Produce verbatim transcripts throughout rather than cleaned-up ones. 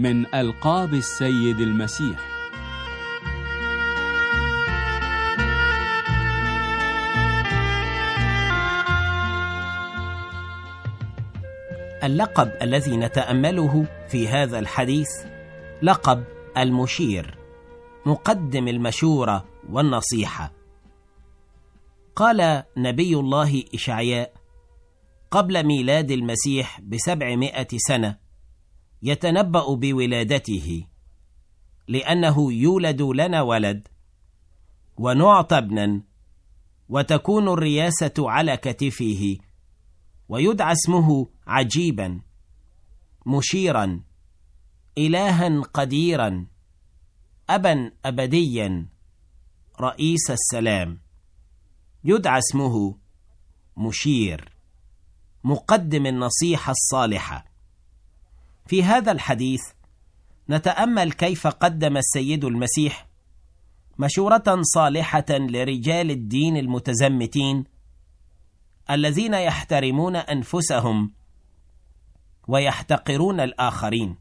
من ألقاب السيد المسيح. اللقب الذي نتأمله في هذا الحديث لقب المشير، مقدم المشورة والنصيحة. قال نبي الله إشعياء قبل ميلاد المسيح بسبعمائة سنة يتنبأ بولادته، لأنه يولد لنا ولد ونعطى ابنا وتكون الرياسة على كتفه ويدعى اسمه عجيبا، مشيرا، إلها قديرا، أبا أبديا، رئيس السلام. يدعى اسمه مشير، مقدم النصيحة الصالحة. في هذا الحديث نتأمل كيف قدم السيد المسيح مشورة صالحة لرجال الدين المتزمتين الذين يحترمون أنفسهم ويحتقرون الآخرين.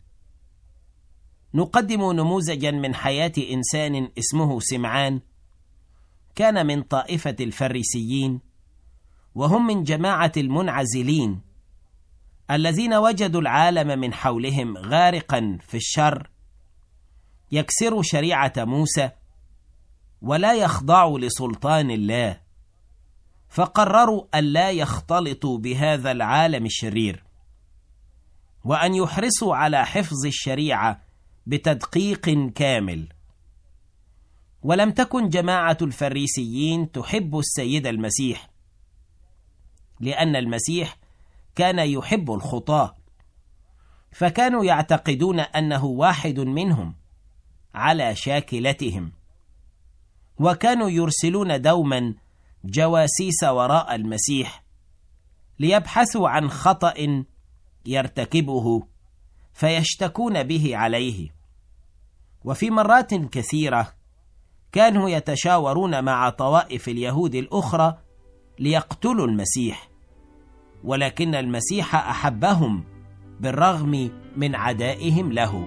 نقدم نموذجا من حياة إنسان اسمه سمعان، كان من طائفة الفريسيين، وهم من جماعة المنعزلين الذين وجدوا العالم من حولهم غارقا في الشر، يكسر شريعة موسى ولا يخضع لسلطان الله، فقرروا ألا يختلطوا بهذا العالم الشرير، وأن يحرصوا على حفظ الشريعة بتدقيق كامل. ولم تكن جماعة الفريسيين تحب السيد المسيح، لأن المسيح كان يحب الخطاة، فكانوا يعتقدون أنه واحد منهم على شاكلتهم، وكانوا يرسلون دوما جواسيس وراء المسيح ليبحثوا عن خطأ يرتكبه فيشتكون به عليه. وفي مرات كثيرة كانوا يتشاورون مع طوائف اليهود الأخرى ليقتلوا المسيح، ولكن المسيح أحبهم بالرغم من عدائهم له.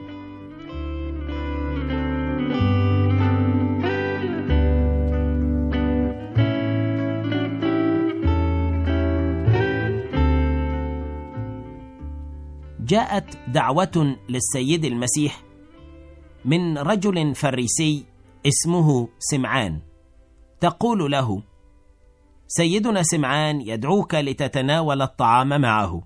جاءت دعوة للسيد المسيح من رجل فريسي اسمه سمعان، تقول له: سيدنا سمعان يدعوك لتتناول الطعام معه.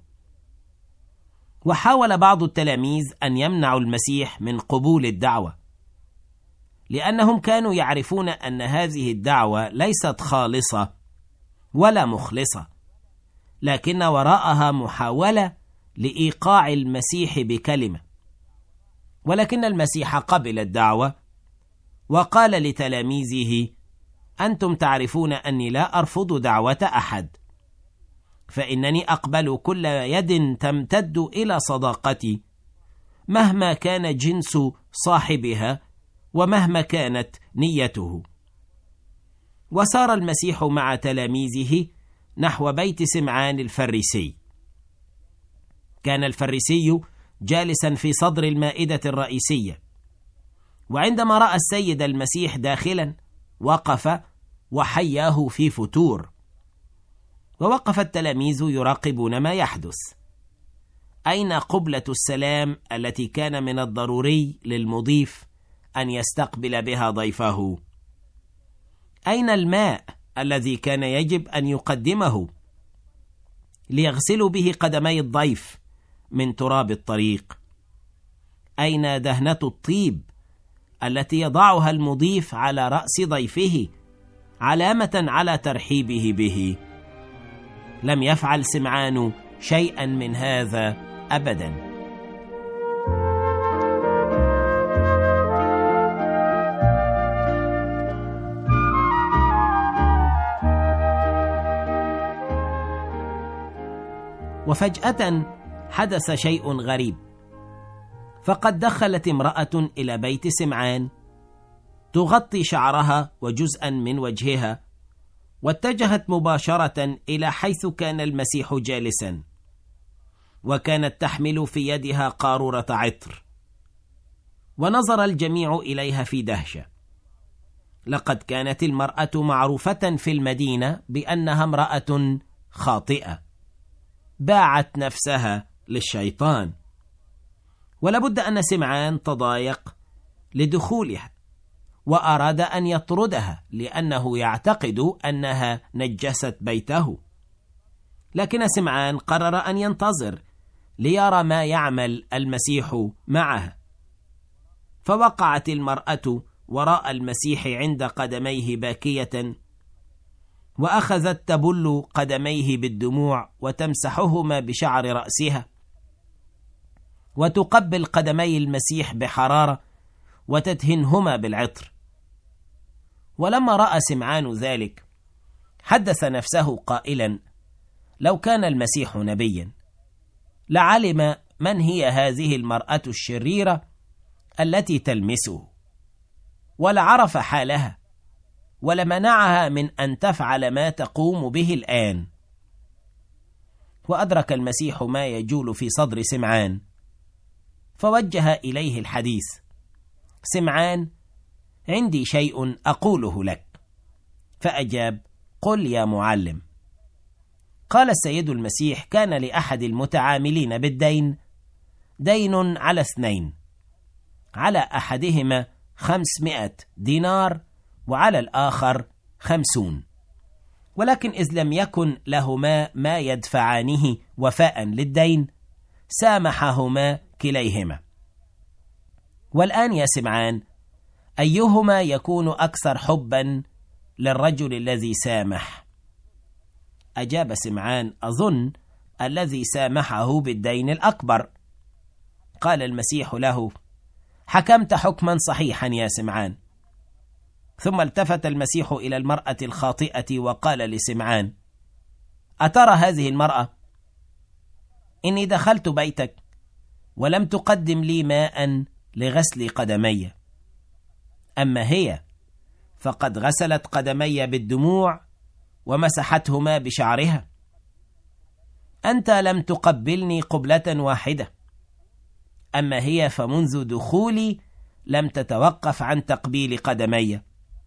وحاول بعض التلاميذ أن يمنعوا المسيح من قبول الدعوة، لأنهم كانوا يعرفون أن هذه الدعوة ليست خالصة ولا مخلصة، لكن وراءها محاولة لإيقاع المسيح بكلمة. ولكن المسيح قبل الدعوة وقال لتلاميذه: أنتم تعرفون أني لا أرفض دعوة أحد، فإنني أقبل كل يد تمتد إلى صداقتي مهما كان جنس صاحبها ومهما كانت نيته. وسار المسيح مع تلاميذه نحو بيت سمعان الفريسي. كان الفريسي جالسا في صدر المائدة الرئيسية، وعندما رأى السيد المسيح داخلا وقف وحياه في فتور. ووقف التلاميذ يراقبون ما يحدث. أين قبلة السلام التي كان من الضروري للمضيف أن يستقبل بها ضيفه؟ أين الماء الذي كان يجب أن يقدمه ليغسل به قدمي الضيف من تراب الطريق؟ أين دهنة الطيب التي يضعها المضيف على رأس ضيفه علامة على ترحيبه به؟ لم يفعل سمعان شيئا من هذا أبدا. وفجأة حدث شيء غريب، فقد دخلت امرأة إلى بيت سمعان تغطي شعرها وجزءا من وجهها، واتجهت مباشرة إلى حيث كان المسيح جالسا، وكانت تحمل في يدها قارورة عطر. ونظر الجميع إليها في دهشة. لقد كانت المرأة معروفة في المدينة بأنها امرأة خاطئة باعت نفسها للشيطان، ولابد أن سمعان تضايق لدخولها وأراد أن يطردها لأنه يعتقد أنها نجست بيته. لكن سمعان قرر أن ينتظر ليرى ما يعمل المسيح معها. فوقعت المرأة وراء المسيح عند قدميه باكية، وأخذت تبل قدميه بالدموع وتمسحهما بشعر رأسها، وتقبل قدمي المسيح بحرارة وتدهنهما بالعطر. ولما رأى سمعان ذلك حدث نفسه قائلا: لو كان المسيح نبيا لعلم من هي هذه المرأة الشريرة التي تلمسه، ولعرف حالها، ولمنعها من أن تفعل ما تقوم به الآن. وأدرك المسيح ما يجول في صدر سمعان، فوجه إليه الحديث: سمعان، عندي شيء أقوله لك. فأجاب: قل يا معلم. قال السيد المسيح: كان لأحد المتعاملين بالدين دين على اثنين، على أحدهما خمسمائة دينار وعلى الآخر خمسون، ولكن إذ لم يكن لهما ما يدفعانه وفاء للدين سامحهما كليهما. والآن يا سمعان، أيهما يكون أكثر حبا للرجل الذي سامح؟ أجاب سمعان: أظن الذي سامحه بالدين الأكبر. قال المسيح له: حكمت حكما صحيحا يا سمعان. ثم التفت المسيح إلى المرأة الخاطئة وقال لسمعان: أترى هذه المرأة؟ إني دخلت بيتك ولم تقدم لي ماء لغسل قدمي، أما هي فقد غسلت قدمي بالدموع ومسحتهما بشعرها. أنت لم تقبلني قبلة واحدة، أما هي فمنذ دخولي لم تتوقف عن تقبيل قدمي.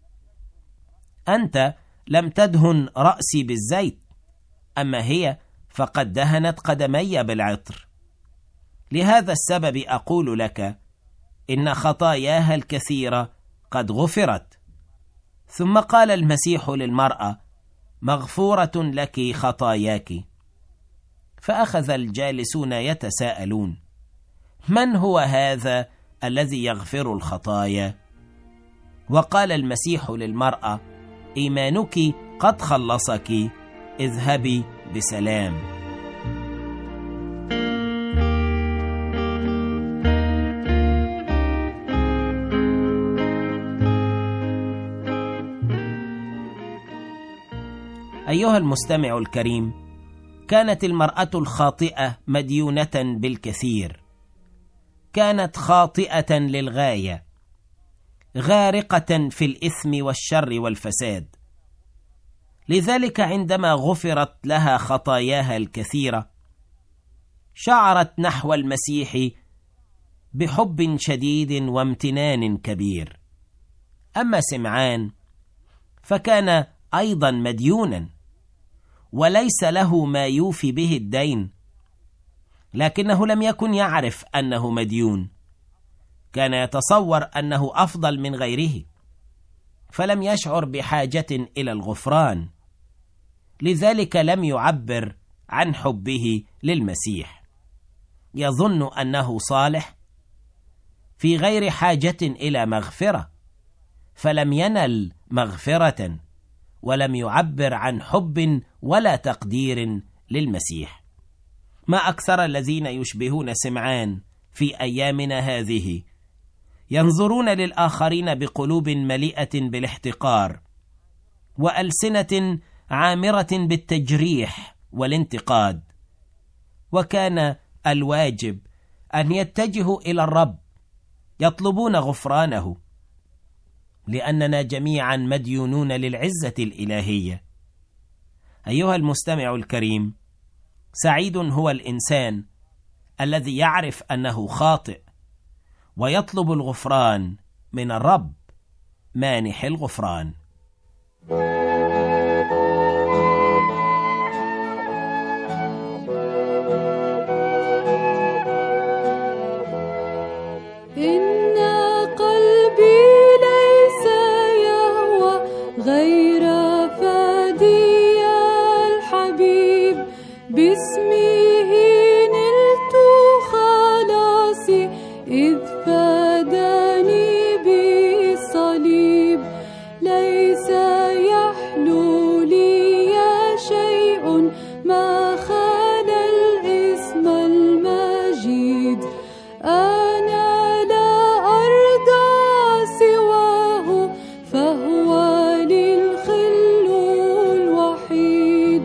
أنت لم تدهن رأسي بالزيت، أما هي فقد دهنت قدمي بالعطر. لهذا السبب أقول لك إن خطاياها الكثيرة قد غفرت. ثم قال المسيح للمرأة: مغفورة لك خطاياك. فأخذ الجالسون يتساءلون: من هو هذا الذي يغفر الخطايا؟ وقال المسيح للمرأة: إيمانك قد خلصك، اذهبي بسلام. أيها المستمع الكريم، كانت المرأة الخاطئة مديونة بالكثير، كانت خاطئة للغاية، غارقة في الإثم والشر والفساد. لذلك عندما غفرت لها خطاياها الكثيرة شعرت نحو المسيح بحب شديد وامتنان كبير. أما سمعان فكان أيضا مديونا وليس له ما يوفي به الدين، لكنه لم يكن يعرف أنه مديون، كان يتصور أنه أفضل من غيره، فلم يشعر بحاجة إلى الغفران، لذلك لم يعبر عن حبه للمسيح. يظن أنه صالح في غير حاجة إلى مغفرة، فلم ينل مغفرة ولم يعبر عن حب ولا تقدير للمسيح. ما أكثر الذين يشبهون سمعان في أيامنا هذه، ينظرون للآخرين بقلوب مليئة بالاحتقار وألسنة عامرة بالتجريح والانتقاد. وكان الواجب أن يتجهوا إلى الرب يطلبون غفرانه، لأننا جميعا مديونون للعزة الإلهية. أيها المستمع الكريم، سعيد هو الإنسان الذي يعرف أنه خاطئ ويطلب الغفران من الرب مانح الغفران. إن قلبي ليس يهوى غير فادي الحبيب، باسمه نلت خلاصي إذ فاداني بالصليب. ليس يحلو لي شيء ما خلا الاسم المجيد. أنا لا أرضى سواه فهو للخل الوحيد.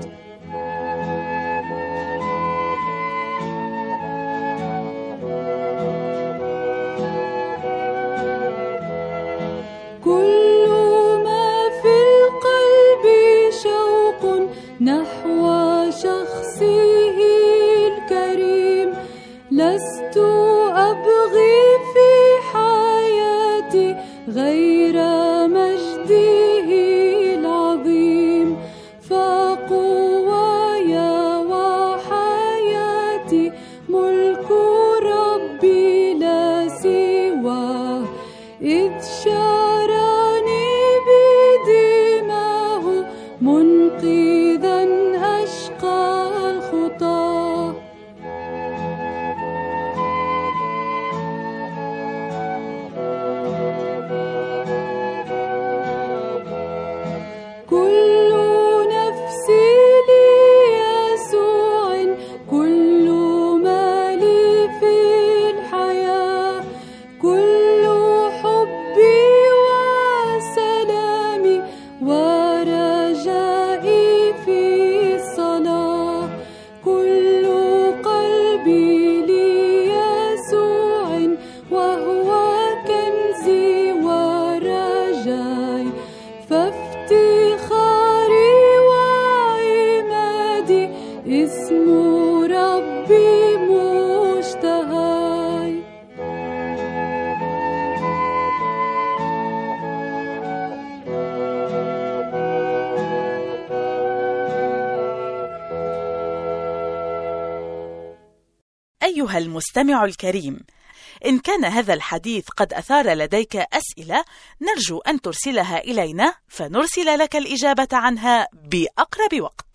كل ما في القلب شوق نحو شخصه الكريم. لست أبغي في حياتي غير مجده العظيم. فقواي وحياتي ملك ربي لا سواه، إذ شارني بدماه منقذا أشقى الخطاه. كل نفسي ليسوع، كل ما لي في الحياة، كل حبي وسلامي ورجائي في الصلاة. كل قلبي ليسوع وهو كنزي ورجائي. فافتخاري وعمادي اسم ربي مشتهاي. أيها المستمع الكريم، إن كان هذا الحديث قد أثار لديك أسئلة، نرجو أن ترسلها إلينا فنرسل لك الإجابة عنها بأقرب وقت.